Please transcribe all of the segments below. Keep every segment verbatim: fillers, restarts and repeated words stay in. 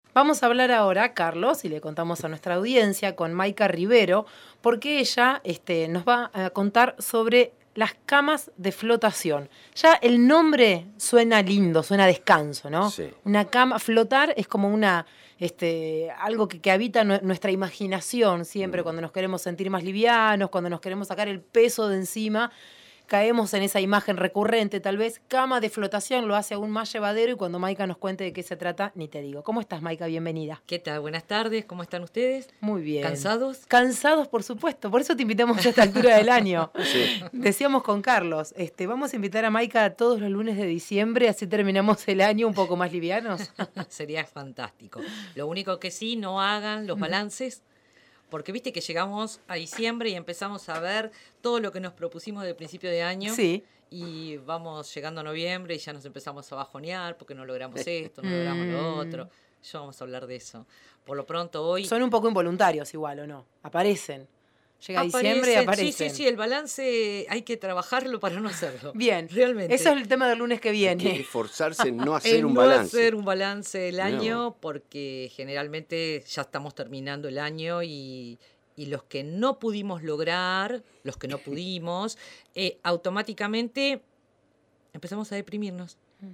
Vamos a hablar ahora, Carlos, y le contamos a nuestra audiencia, con Maika Rivero, porque ella este, nos va a contar sobre las camas de flotación. Ya el nombre suena lindo, suena a descanso, ¿no? Sí. Una cama, flotar es como una, este, algo que, que habita nu- nuestra imaginación siempre, Mm. cuando nos queremos sentir más livianos, cuando nos queremos sacar el peso de encima. Caemos en esa imagen recurrente, tal vez. Cama de flotación lo hace aún más llevadero, y cuando Maika nos cuente de qué se trata, ni te digo. ¿Cómo estás, Maika? Bienvenida. ¿Qué tal? Buenas tardes, ¿cómo están ustedes? Muy bien. ¿Cansados? Cansados, por supuesto. Por eso te invitamos a esta altura del año. Sí. Decíamos con Carlos, este, vamos a invitar a Maika todos los lunes de diciembre, así terminamos el año un poco más livianos. Sería fantástico. Lo único que sí, no hagan los balances, porque viste que llegamos a diciembre y empezamos a ver todo lo que nos propusimos de principio de año. Sí. Y vamos llegando a noviembre y ya nos empezamos a bajonear porque no logramos esto, no logramos lo otro. Ya vamos a hablar de eso. Por lo pronto hoy... Son un poco involuntarios igual, ¿o no? Aparecen. Llega aparecen, diciembre y aparecen. Sí, sí, sí, el balance hay que trabajarlo para no hacerlo. Bien, realmente. Eso es el tema del lunes que viene. Hay que esforzarse en no hacer en un no balance. hacer un balance del No. año, porque generalmente ya estamos terminando el año y, y los que no pudimos lograr, los que no pudimos, eh, automáticamente empezamos a deprimirnos.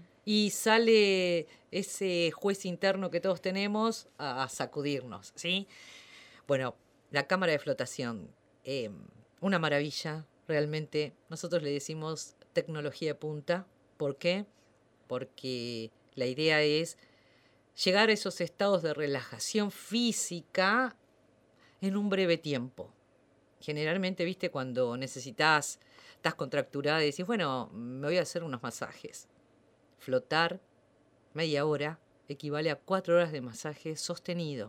Y sale ese juez interno que todos tenemos a, a sacudirnos, ¿sí? Bueno, la cámara de flotación, eh, una maravilla, realmente. Nosotros le decimos tecnología de punta. ¿Por qué? Porque la idea es llegar a esos estados de relajación física en un breve tiempo. Generalmente, viste, cuando necesitas, estás contracturada y decís, bueno, me voy a hacer unos masajes. Flotar media hora equivale a cuatro horas de masaje sostenido.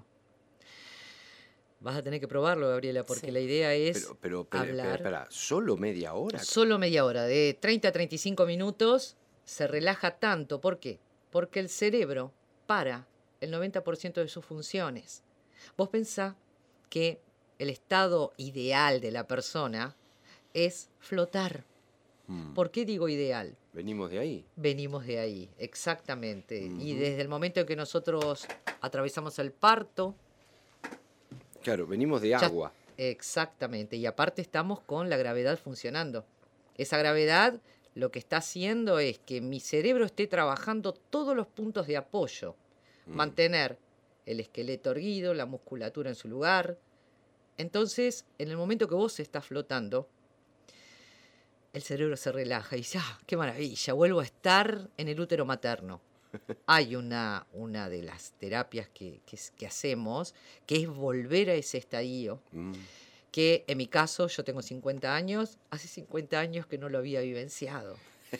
Vas a tener que probarlo, Gabriela, porque Sí. la idea es Pero, pero, pero, hablar. espera, espera, ¿solo media hora? Solo media hora, de treinta a treinta y cinco minutos, se relaja tanto. ¿Por qué? Porque el cerebro para el noventa por ciento de sus funciones. Vos pensá que el estado ideal de la persona es flotar. Mm. ¿Por qué digo ideal? Venimos de ahí. Venimos de ahí, exactamente. Ujú. Y desde el momento en que nosotros atravesamos el parto, Claro, venimos de ya- agua. exactamente. Y aparte estamos con la gravedad funcionando. Esa gravedad lo que está haciendo es que mi cerebro esté trabajando todos los puntos de apoyo. Mm. Mantener el esqueleto erguido, la musculatura en su lugar. Entonces, en el momento que vos estás flotando, el cerebro se relaja y dice, ¡ah, qué maravilla! Vuelvo a estar en el útero materno. Hay una, una de las terapias que, que, que hacemos, que es volver a ese estadio, Mm. que en mi caso, yo tengo cincuenta años, hace cincuenta años que no lo había vivenciado.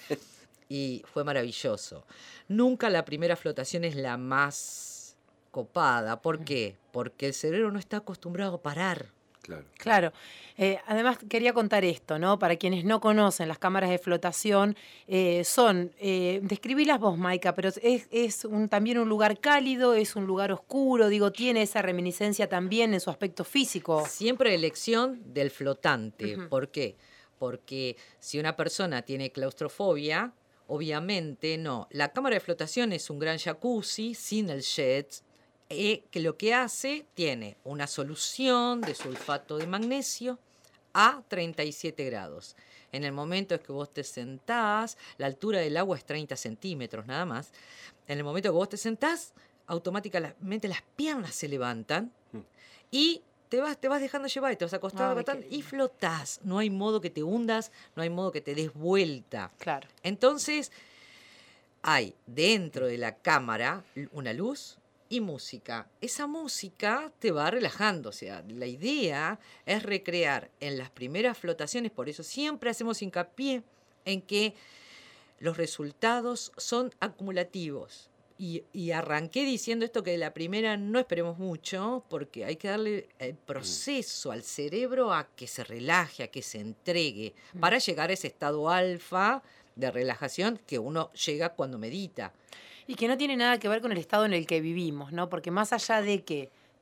Y fue maravilloso. Nunca la primera flotación es la más copada. ¿Por qué? Porque el cerebro no está acostumbrado a parar. Claro. Claro. Eh, además, quería contar esto, ¿no? Para quienes no conocen las cámaras de flotación, eh, son, eh, describílas vos, Maika, pero es, es un, también un lugar cálido, es un lugar oscuro, digo, tiene esa reminiscencia también en su aspecto físico. Siempre elección del flotante. Ujú. ¿Por qué? Porque si una persona tiene claustrofobia, obviamente no. La cámara de flotación es un gran jacuzzi sin el jet, eh, que lo que hace, tiene una solución de sulfato de magnesio a treinta y siete grados. En el momento en que vos te sentás, la altura del agua es treinta centímetros nada más. En el momento que vos te sentás, automáticamente las piernas se levantan y te vas, te vas dejando llevar y te vas acostando Ay, qué y lindo. flotás. No hay modo que te hundas, no hay modo que te des vuelta. Claro. Entonces, hay dentro de la cámara una luz y música. Esa música te va relajando. O sea, la idea es recrear en las primeras flotaciones, por eso siempre hacemos hincapié en que los resultados son acumulativos. Y, y arranqué diciendo esto, que de la primera no esperemos mucho, porque hay que darle el proceso al cerebro a que se relaje, a que se entregue, para llegar a ese estado alfa de relajación que uno llega cuando medita. Y que no tiene nada que ver con el estado en el que vivimos, ¿no? Porque más allá de que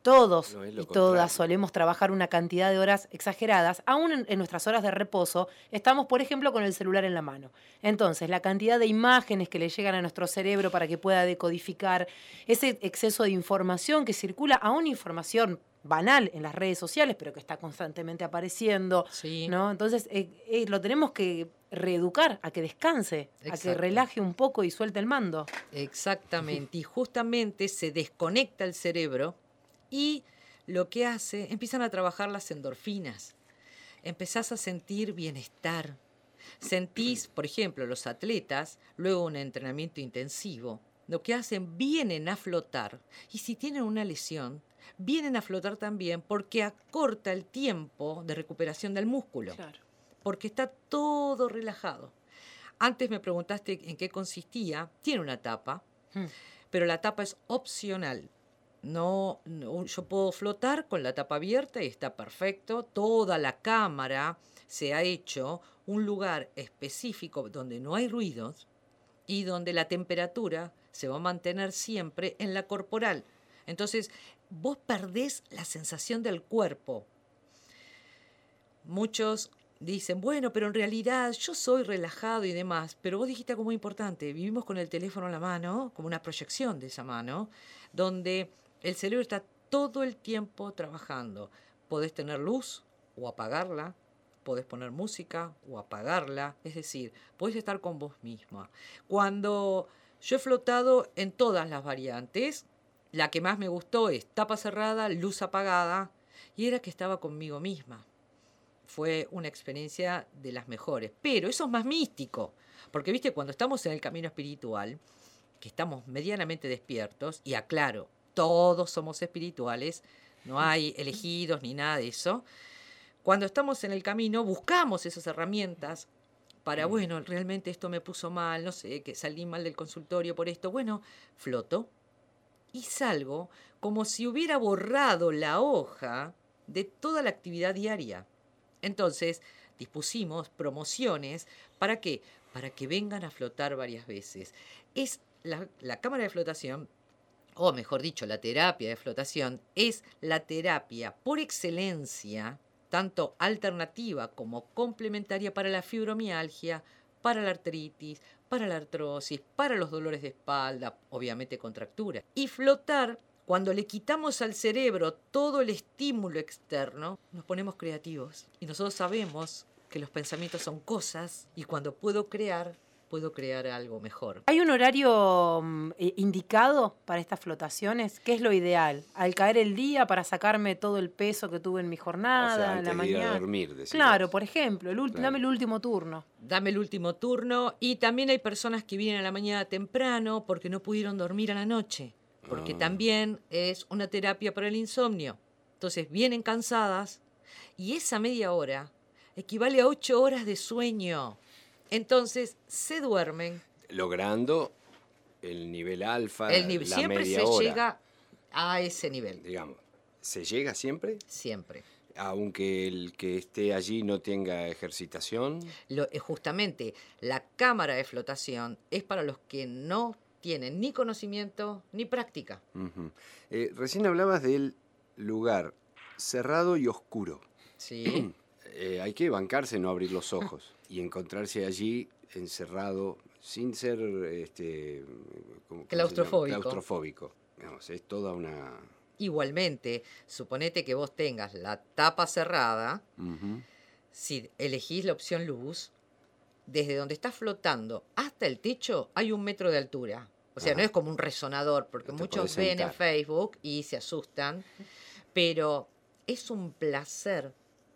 Todos No es lo y todas contrario. solemos trabajar una cantidad de horas exageradas, aún en, en nuestras horas de reposo, estamos, por ejemplo, con el celular en la mano. Entonces, la cantidad de imágenes que le llegan a nuestro cerebro para que pueda decodificar, ese exceso de información que circula, aún información banal en las redes sociales, pero que está constantemente apareciendo, Sí. ¿no? Entonces, eh, eh, lo tenemos que reeducar a que descanse, a que Exacto. relaje un poco y suelte el mando. Exactamente. Y justamente se desconecta el cerebro y lo que hace, empiezan a trabajar las endorfinas. Empezás a sentir bienestar. Sentís, por ejemplo, los atletas, luego de un entrenamiento intensivo, lo que hacen, vienen a flotar. Y si tienen una lesión, vienen a flotar también porque acorta el tiempo de recuperación del músculo. Claro. Porque está todo relajado. Antes me preguntaste en qué consistía. Tiene una tapa, Mm. pero la tapa es opcional. No, no, yo puedo flotar con la tapa abierta y está perfecto. Toda la cámara se ha hecho un lugar específico donde no hay ruidos y donde la temperatura se va a mantener siempre en la corporal. Entonces, vos perdés la sensación del cuerpo. Muchos dicen, bueno, pero en realidad yo soy relajado y demás, pero vos dijiste algo muy importante, vivimos con el teléfono en la mano, como una proyección de esa mano, donde el cerebro está todo el tiempo trabajando. Podés tener luz o apagarla, podés poner música o apagarla, es decir, podés estar con vos misma. Cuando yo he flotado en todas las variantes, la que más me gustó es tapa cerrada, luz apagada, y era que estaba conmigo misma. Fue una experiencia de las mejores. Pero eso es más místico. Porque, viste, cuando estamos en el camino espiritual, que estamos medianamente despiertos, y aclaro, todos somos espirituales, no hay elegidos ni nada de eso. Cuando estamos en el camino, buscamos esas herramientas para, bueno, realmente esto me puso mal, no sé, que salí mal del consultorio por esto. Bueno, floto y salgo como si hubiera borrado la hoja de toda la actividad diaria. Entonces, dispusimos promociones. ¿Para qué? Para que vengan a flotar varias veces. Es la, la cámara de flotación, o mejor dicho, la terapia de flotación, es la terapia por excelencia, tanto alternativa como complementaria para la fibromialgia, para la artritis, para la artrosis, para los dolores de espalda, obviamente contractura. Y flotar, cuando le quitamos al cerebro todo el estímulo externo, nos ponemos creativos. Y nosotros sabemos que los pensamientos son cosas y cuando puedo crear, puedo crear algo mejor. ¿Hay un horario mm, eh, indicado para estas flotaciones? ¿Qué es lo ideal? ¿Al caer el día para sacarme todo el peso que tuve en mi jornada, O sea, en antes la de ir a mañana? dormir, decís Claro, vos. por ejemplo, el ult- Claro. dame el último turno. Dame el último turno. Y también hay personas que vienen a la mañana temprano porque no pudieron dormir a la noche. Porque Ah. también es una terapia para el insomnio. Entonces vienen cansadas y esa media hora equivale a ocho horas de sueño. Entonces se duermen. Logrando el nivel alfa, El nivel, la siempre media se hora, llega a ese nivel. digamos. ¿Se llega siempre? Siempre. Aunque el que esté allí no tenga ejercitación. Lo, eh, justamente la cámara de flotación es para los que no tienen ni conocimiento ni práctica. Ujú. Eh, recién hablabas del lugar cerrado y oscuro. ¿Sí? Eh, hay que bancarse, no abrir los ojos y encontrarse allí encerrado sin ser este, ¿cómo- cómo se llama? Claustrofóbico. Claustrofóbico. Digamos, es toda una... Igualmente, suponete que vos tengas la tapa cerrada, Ujú. si elegís la opción luz, desde donde estás flotando hasta el techo hay un metro de altura. O sea, Ajá. no es como un resonador, porque Te muchos podés ven en sentar. Facebook y se asustan, pero es un placer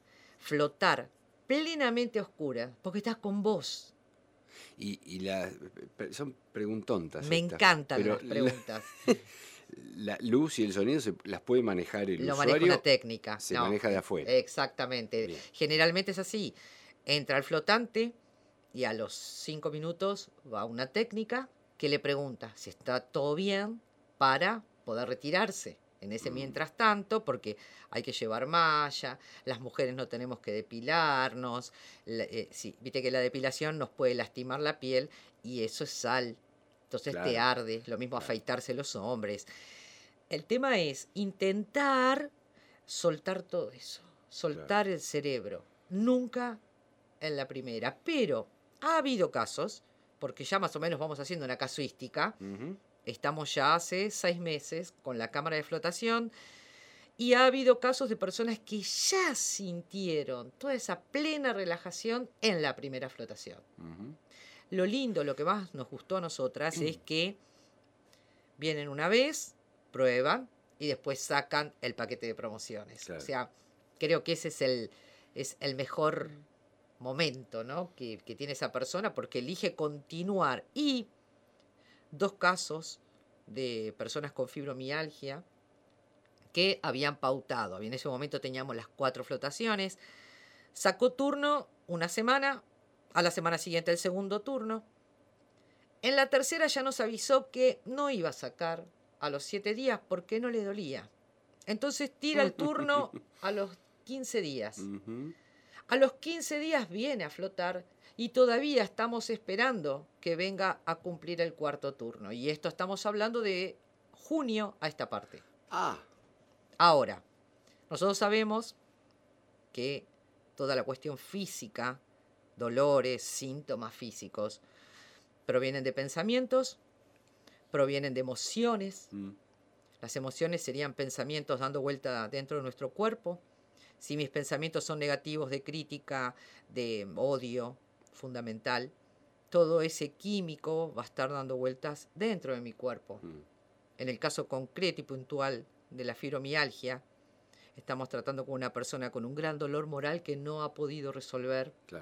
flotar plenamente oscura, porque estás con vos. Y, y la, pe- son preguntontas. Me estas, encantan pero las preguntas. La, la luz y el sonido se, las puede manejar el Lo maneja usuario. una técnica. se No, maneja de afuera. Exactamente. Bien. Generalmente es así. Entra el flotante y a los cinco minutos va una técnica que le pregunta si está todo bien para poder retirarse. En ese Mm. mientras tanto, porque hay que llevar malla, las mujeres no tenemos que depilarnos, la- eh, sí, viste que la depilación nos puede lastimar la piel y eso es sal, entonces te Claro. arde, lo mismo Claro. afeitarse los hombres. El tema es intentar soltar todo eso, soltar Claro. el cerebro. Nunca en la primera. Pero ha habido casos, porque ya más o menos vamos haciendo una casuística. Ujú. Estamos ya hace seis meses con la cámara de flotación y ha habido casos de personas que ya sintieron toda esa plena relajación en la primera flotación. Ujú. Lo lindo, lo que más nos gustó a nosotras es que vienen una vez, prueban y después sacan el paquete de promociones. Claro. O sea, creo que ese es el, es el mejor momento, ¿no? que, que tiene esa persona porque elige continuar. Y dos casos de personas con fibromialgia que habían pautado. En ese momento teníamos las cuatro flotaciones. Sacó turno una semana, a la semana siguiente el segundo turno. En la tercera ya nos avisó que no iba a sacar a los siete días porque no le dolía. Entonces tira el turno a los quince días. Ujú. A los quince días viene a flotar y todavía estamos esperando que venga a cumplir el cuarto turno. Y esto estamos hablando de junio a esta parte. Ah, Ahora, nosotros sabemos que toda la cuestión física, dolores, síntomas físicos, provienen de pensamientos, provienen de emociones. mm, Las emociones serían pensamientos dando vuelta dentro de nuestro cuerpo. Si mis pensamientos son negativos, de crítica, de odio fundamental, todo ese químico va a estar dando vueltas dentro de mi cuerpo. mm, En el caso concreto y puntual de la fibromialgia, estamos tratando con una persona con un gran dolor moral que no ha podido resolver. claro.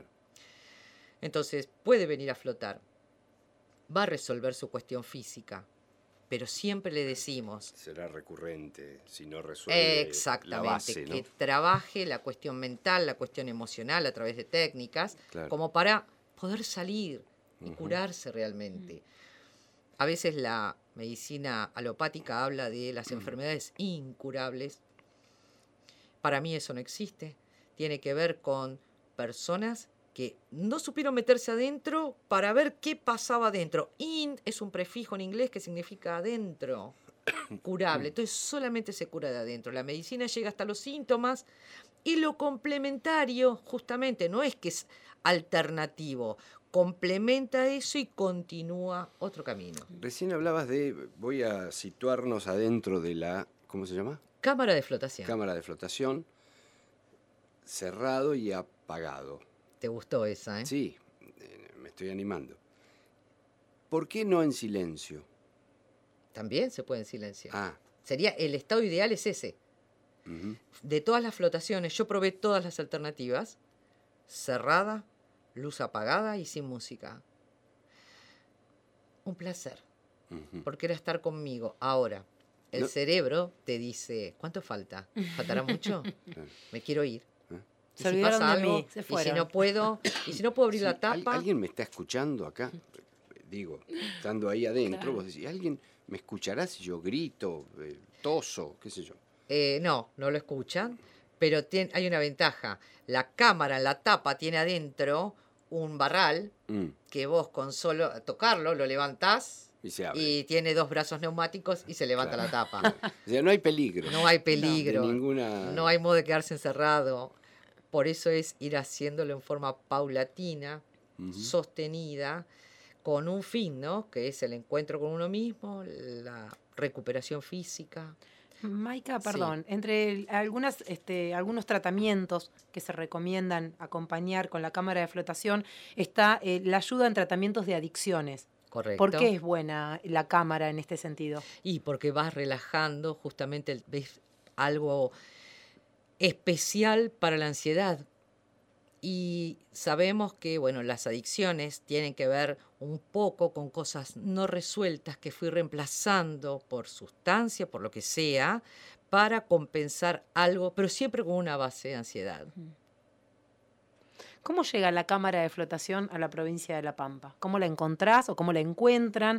Entonces puede venir a flotar. Va a resolver su cuestión física, pero siempre le decimos Será recurrente si no resuelve exactamente la base, ¿no? que trabaje la cuestión mental, la cuestión emocional a través de técnicas, Claro. como para poder salir y Ujú. curarse realmente. A veces la medicina alopática habla de las enfermedades incurables. Para mí eso no existe. Tiene que ver con personas que no supieron meterse adentro para ver qué pasaba adentro. In es un prefijo en inglés que significa adentro, curable. Entonces solamente se cura de adentro. La medicina llega hasta los síntomas y lo complementario justamente no es que es alternativo, complementa eso y continúa otro camino. Recién hablabas de, voy a situarnos adentro de la, ¿cómo se llama? Cámara de flotación. Cámara de flotación, cerrado y apagado. ¿Te gustó esa, eh? Sí, eh, me estoy animando. ¿Por qué no en silencio? También se puede en silencio. Ah, Sería, el estado ideal es ese. ujú, De todas las flotaciones, yo probé todas las alternativas. Cerrada, luz apagada y sin música. Un placer, ujú. porque era estar conmigo. Ahora, el No. cerebro te dice, ¿cuánto falta? ¿Faltará mucho? Claro. Me quiero ir. ¿Eh? Y Se si olvidaron pasa de mí, algo, se y si fueron. no puedo, y si no puedo abrir Sí, la ¿al- tapa, ¿Alguien me está escuchando acá? Digo, estando ahí adentro, Claro. vos decís, ¿alguien me escuchará si yo grito, eh, toso, qué sé yo? eh, no, no lo escuchan, pero tien- hay una ventaja. La cámara en la tapa tiene adentro un barral Mm, que vos con solo tocarlo lo levantás y se abre. y tiene dos brazos neumáticos y se levanta Claro. la tapa. O sea, no hay peligro. No hay peligro, De ninguna... no hay modo de quedarse encerrado. Por eso es ir haciéndolo en forma paulatina, Ujú. sostenida, con un fin, ¿no? Que es el encuentro con uno mismo, la recuperación física. Maika, Sí. perdón, entre el- algunas, este, algunos tratamientos que se recomiendan acompañar con la cámara de flotación está eh, la ayuda en tratamientos de adicciones. Correcto. ¿Por qué es buena la cámara en este sentido? Y porque vas relajando justamente, el- ves algo especial para la ansiedad. Y sabemos que, bueno, las adicciones tienen que ver un poco con cosas no resueltas que fui reemplazando por sustancia, por lo que sea, para compensar algo, pero siempre con una base de ansiedad. ¿Cómo llega la cámara de flotación a la provincia de La Pampa? ¿Cómo la encontrás o cómo la encuentran?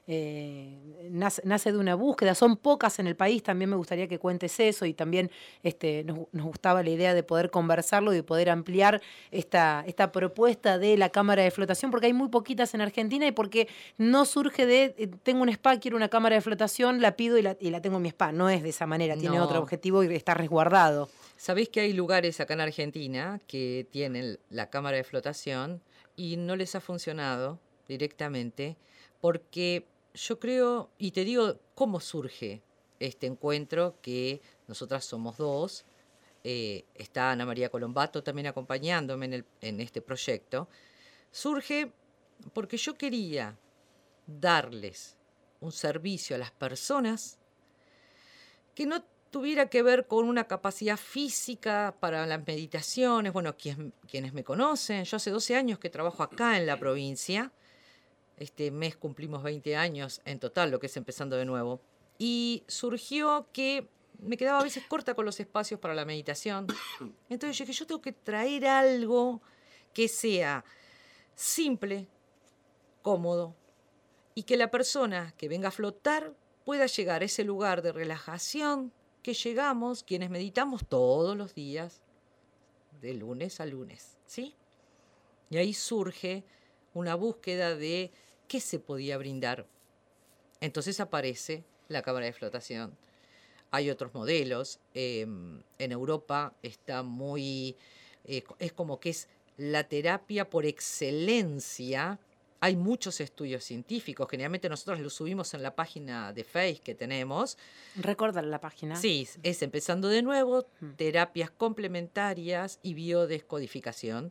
eh, nace, nace de una búsqueda. Son pocas en el país, también me gustaría que cuentes eso, y también este, nos, nos gustaba la idea de poder conversarlo y de poder ampliar esta, esta propuesta de la cámara de flotación, porque hay muy poquitas en Argentina y porque no surge de, eh, tengo un spa, quiero una cámara de flotación, la pido y la, y la tengo en mi spa. No es de esa manera, tiene No. otro objetivo y está resguardado. Sabés que hay lugares acá en Argentina que tienen la cámara de flotación y no les ha funcionado directamente porque yo creo, y te digo cómo surge este encuentro, que nosotras somos dos, eh, está Ana María Colombato también acompañándome en, el, en este proyecto, surge porque yo quería darles un servicio a las personas que no tuviera que ver con una capacidad física para las meditaciones. Bueno, quien, quienes me conocen, yo hace doce años que trabajo acá en la provincia. Este mes cumplimos veinte años en total, lo que es Empezando de Nuevo. Y surgió que me quedaba a veces corta con los espacios para la meditación. Entonces yo dije, yo tengo que traer algo que sea simple, cómodo, y que la persona que venga a flotar pueda llegar a ese lugar de relajación que llegamos quienes meditamos todos los días, de lunes a lunes, ¿sí? Y ahí surge una búsqueda de qué se podía brindar. Entonces aparece la cámara de flotación. Hay otros modelos. Eh, en Europa está muy... Eh, es como que es la terapia por excelencia. Hay muchos estudios científicos. Generalmente nosotros los subimos en la página de Facebook que tenemos. ¿Recuerdan la página? Sí, es Empezando de Nuevo, terapias complementarias y biodescodificación.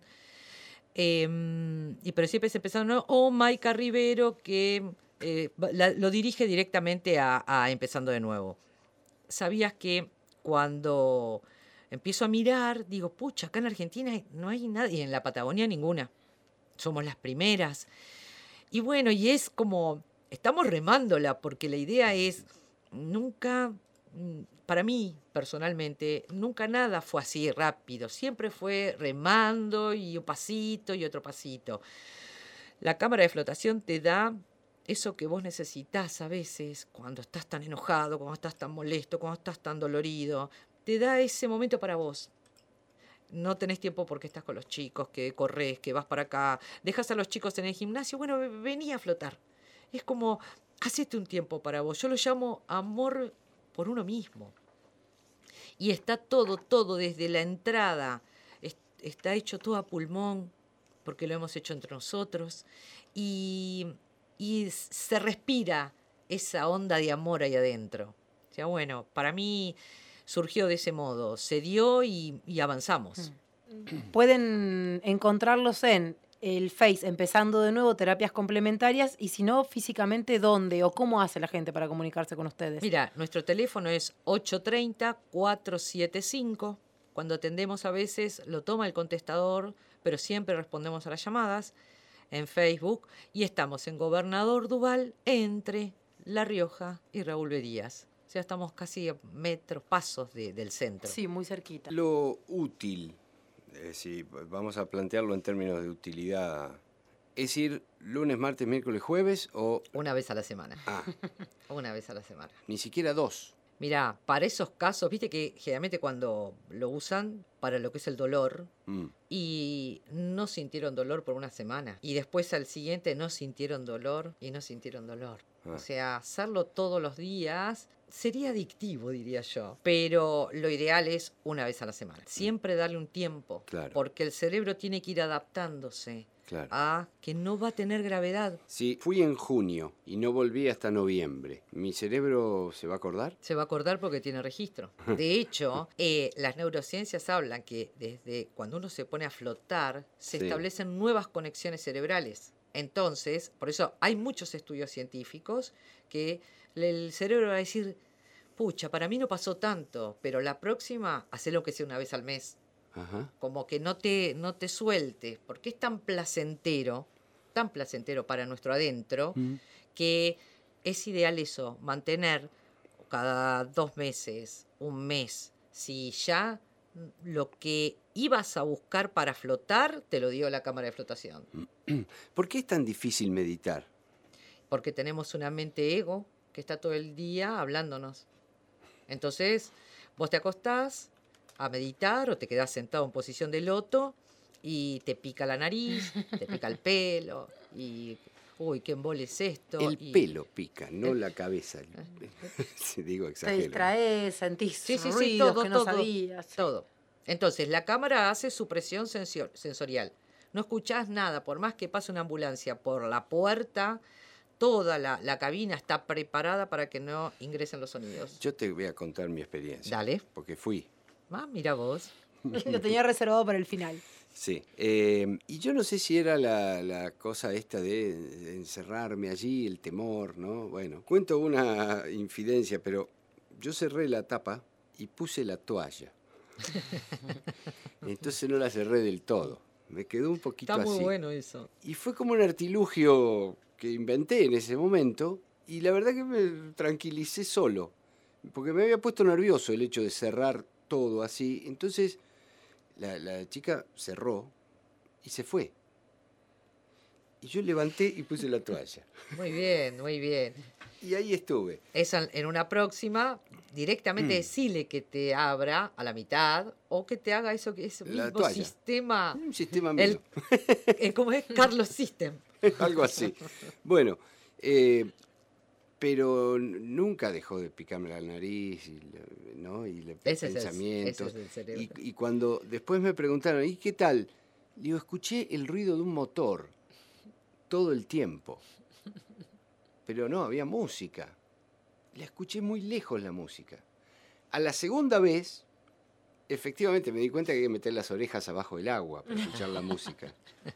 Eh, y pero siempre es Empezando de Nuevo. O Maika Rivero, que eh, la, lo dirige directamente a, a Empezando de Nuevo. ¿Sabías que cuando empiezo a mirar, digo, pucha, acá en Argentina no hay nadie, y en la Patagonia ninguna? Somos las primeras. Y bueno, y es como, estamos remándola, porque la idea es, nunca, para mí personalmente, nunca nada fue así rápido. Siempre fue remando y un pasito y otro pasito. La cámara de flotación te da eso que vos necesitas a veces, cuando estás tan enojado, cuando estás tan molesto, cuando estás tan dolorido. Te da ese momento para vos. No tenés tiempo porque estás con los chicos, que corres, que vas para acá, dejas a los chicos en el gimnasio, bueno, vení a flotar. Es como, hacete un tiempo para vos. Yo lo llamo amor por uno mismo. Y está todo, todo desde la entrada, está hecho todo a pulmón, porque lo hemos hecho entre nosotros, y, y se respira esa onda de amor ahí adentro. O sea, bueno, para mí surgió de ese modo, se dio y, y avanzamos. Pueden encontrarlos en el Face, Empezando de Nuevo, terapias complementarias, y si no, físicamente, ¿dónde o cómo hace la gente para comunicarse con ustedes? Mira, nuestro teléfono es ocho tres cero, cuatro siete cinco. Cuando atendemos a veces lo toma el contestador, pero siempre respondemos a las llamadas en Facebook, y estamos en Gobernador Duval entre La Rioja y Raúl B. Díaz. O sea, estamos casi a metros, pasos de, del centro. Sí, muy cerquita. Lo útil, eh, si vamos a plantearlo en términos de utilidad, ¿es ir lunes, martes, miércoles, jueves o...? Una vez a la semana. Ah. Una vez a la semana. Ni siquiera dos. Mirá, para esos casos, viste que generalmente cuando lo usan para lo que es el dolor, mm. y no sintieron dolor por una semana, y después al siguiente no sintieron dolor y no sintieron dolor. Ah. O sea, hacerlo todos los días sería adictivo, diría yo. Pero lo ideal es una vez a la semana. Siempre darle un tiempo, claro. Porque el cerebro tiene que ir adaptándose. Claro. A que no va a tener gravedad. Si fui en junio y no volví hasta noviembre, ¿mi cerebro se va a acordar? Se va a acordar porque tiene registro. De hecho, eh, las neurociencias hablan que desde cuando uno se pone a flotar, se sí. establecen nuevas conexiones cerebrales. Entonces, por eso hay muchos estudios científicos que el cerebro va a decir, pucha, para mí no pasó tanto, pero la próxima, hacelo que sea una vez al mes. Ajá. Como que no te, no te sueltes, porque es tan placentero, tan placentero para nuestro adentro, mm. que es ideal eso, mantener cada dos meses, un mes, si ya lo que ibas a buscar para flotar, te lo dio la cámara de flotación. ¿Por qué es tan difícil meditar? porque tenemos una mente ego que está todo el día hablándonos. Entonces, vos te acostás a meditar o te quedás sentado en posición de loto y te pica la nariz, te pica el pelo y, uy, qué embole es esto. El y, pelo pica, no la cabeza. Si digo Te exagero. distraes, sentís Sí, sí, sí, ruidos todo, que no todo, sabías. todo. Entonces, la cámara hace supresión sensio- sensorial. No escuchás nada, por más que pase una ambulancia por la puerta, toda la, la cabina está preparada para que no ingresen los sonidos. Yo te voy a contar mi experiencia. Dale. Porque fui. Ah, mira vos. Lo tenía reservado para el final. Sí. Eh, y yo no sé si era la, la cosa esta de, de encerrarme allí, el temor, ¿no? Bueno, cuento una infidencia, pero yo cerré la tapa y puse la toalla. Entonces no la cerré del todo. Me quedó un poquito Está muy así. bueno eso. Y fue como un artilugio que inventé en ese momento y la verdad que me tranquilicé solo, porque me había puesto nervioso el hecho de cerrar todo así. Entonces la, la chica cerró y se fue. Y yo levanté y puse la toalla. Muy bien, muy bien. Y ahí estuve. Esa, en una próxima, directamente Mm. decile que te abra a la mitad o que te haga eso que es el La mismo toalla. sistema. Un sistema El, mío. eh, ¿Cómo es? Carlos System. Algo así. Bueno, eh, pero n- nunca dejó de picarme la nariz y, la- ¿no? y los Ese es el- pensamientos. ese es el cerebro. y, y cuando después me preguntaron, ¿y qué tal? Digo, escuché el ruido de un motor todo el tiempo. Pero no, había música. La escuché muy lejos la música. A la segunda vez, efectivamente me di cuenta que hay que meter las orejas abajo del agua para escuchar la música.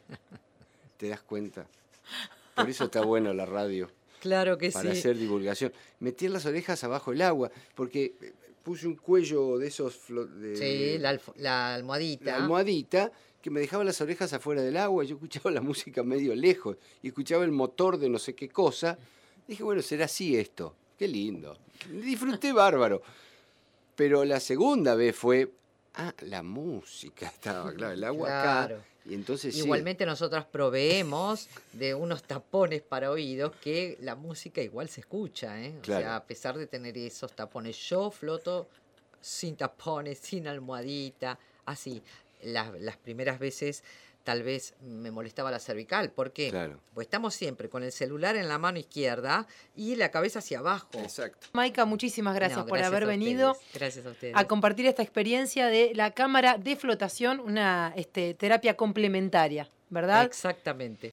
¿Te das cuenta? Por eso está bueno la radio, Claro que para sí. hacer divulgación. Metí las orejas abajo del agua, porque eh, puse un cuello de esos... flo- de- Sí, la, alf- la almohadita. la almohadita que me dejaba las orejas afuera del agua, yo escuchaba la música medio lejos y escuchaba el motor de no sé qué cosa. Dije, bueno, será así esto. Qué lindo. Disfruté bárbaro. Pero la segunda vez fue, ah, la música estaba, claro, el agua Claro. acá. Y entonces sí. Igualmente nosotras proveemos de unos tapones para oídos que la música igual se escucha, ¿eh? O Claro. sea, a pesar de tener esos tapones, yo floto sin tapones, sin almohadita, así. Las, las primeras veces tal vez me molestaba la cervical. ¿Por qué? Claro. Pues estamos siempre con el celular en la mano izquierda y la cabeza hacia abajo. Exacto. Maika, muchísimas gracias No, por haber a venido ustedes, Gracias a ustedes. a compartir esta experiencia de la cámara de flotación, una este, terapia complementaria, ¿verdad? Exactamente.